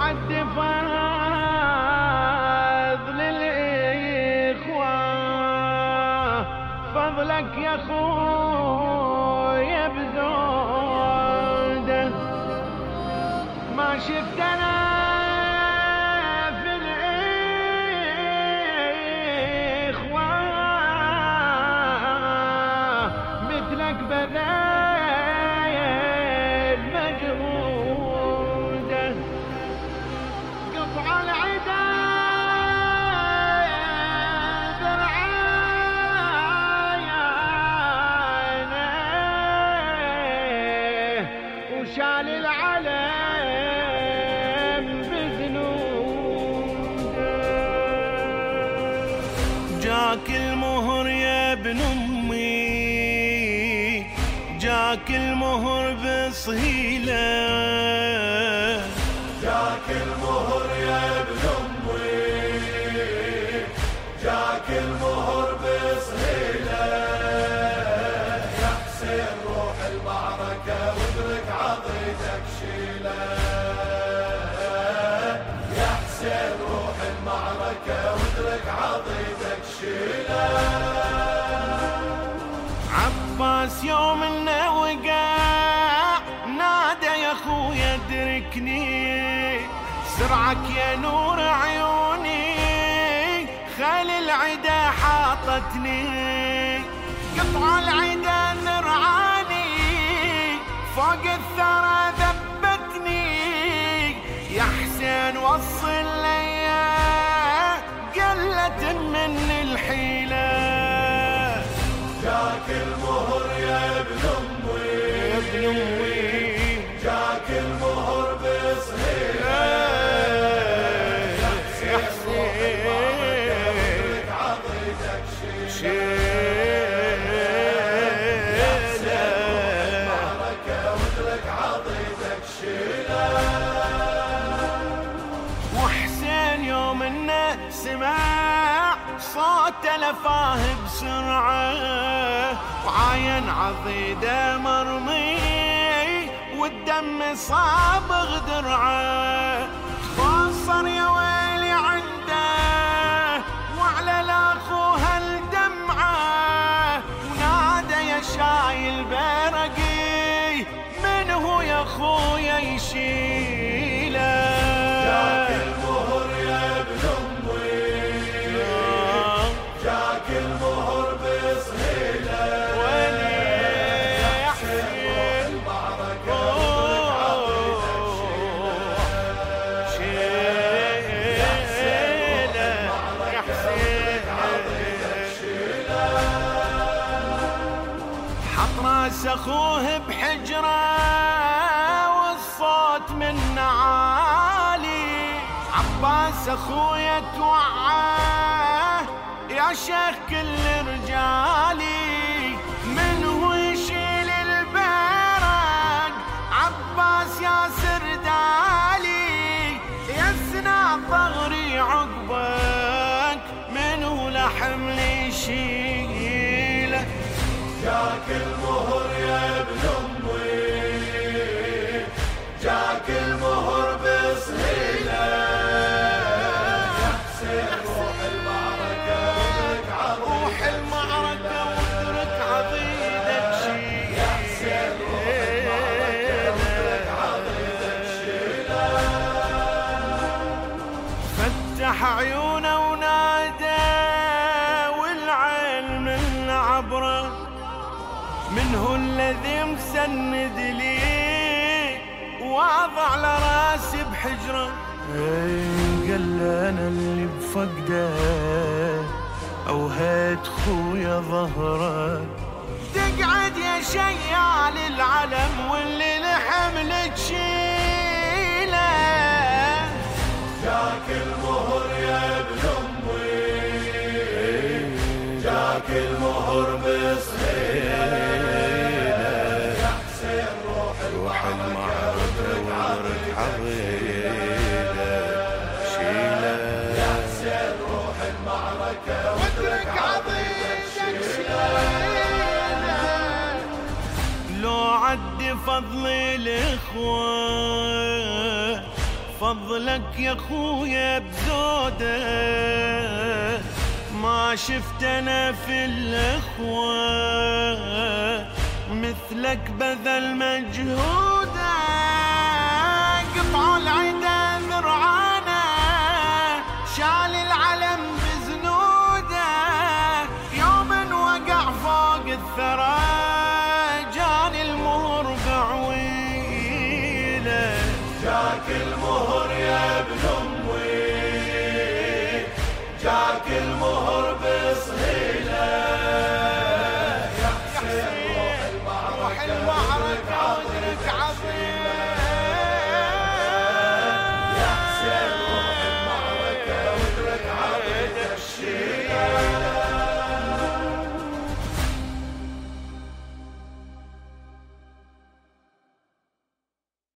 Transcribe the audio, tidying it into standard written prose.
عد فضل الإخوة، فضلك يا خويا بزوده. ما شفت أنا في الإخوة مثلك بذل مجهوده. قطع العدا ذرعايانه، وشال العلم بذنوده. جاك المهر يا ابن امي، جاك المهر بصهيله، جاك المهر يا ابن امي، جاك المهر بصهيله. يا حسين روح المعركة وادرك عضيدك شيله. يا حسين روح المعركة وادرك عضيدك شيله. عباس يوم انه وقع نادى يا خويا ادركني، سرعك يا نور عيوني خال العدا حاطتني. قطع العدا نرعاني فوق الثرى ذبتني، يا حسين وصل لي قلت من الحيلة. جاك المهر يا ابن امي، يا ابن امي جاك المهر بصهيله. يا حسين وادرك عضيدك شيله. يا حسين المعركة وادرك عضيدك شيله. وحسين يوم انه سمع صوت لفاه بسرعة، وعاين عضيده مرمي والدم صابغ درعه. تخاصر يا ويلي عنده وعلى لاخوها الدمعة، ونادى يا شايل برقي من هو يا خويا يشيله. جاك المهر يا ابن امي، جاك المهر بصهيله. يا حسين المعركة وادرك عضيدك شيله. يا حسين المعركة وادرك عضيدك شيله. حط راس اخوه بحجره والصوت منه عالي، عباس اخويا توعاه يا شيخ كل رجالي، من هو يشيل البرق عباس يا سردالي، يسنى ظهري عقبك من هو لحمل يشيله. جاك المهر يا ابن امي، جاك المهر بصهيله. يا حسين روح المعركة وادرك روح عضيدك المعركة وادرك عضيدك شيله. يا حسين روح المعركة وادرك عضيدك شيله. فتح عيونه ونادى والعين من عبره، من هو الذي مسند لي واضع لراسي بحجره. قال انا اللي بفقده اوهيت خويا ظهره، تقعد يا شيال العلم واللي لحمل تشيله. جاك المهر يا ابن امي، جاك المهر بصهيله. يا حسين روح المعركة وادرك عضيدك شيله. يا حسين روح المعركة وادرك عضيدك شيله. لو عد فضل الإخوة فضلك يا خويا بزوده ما شفت انا في الاخوه مثلك بذل مجهوده قطع العدا ذرعانه شال العلم بزنوده يوما وقع فوق الثرى جاني المهر بعويله جاك المهر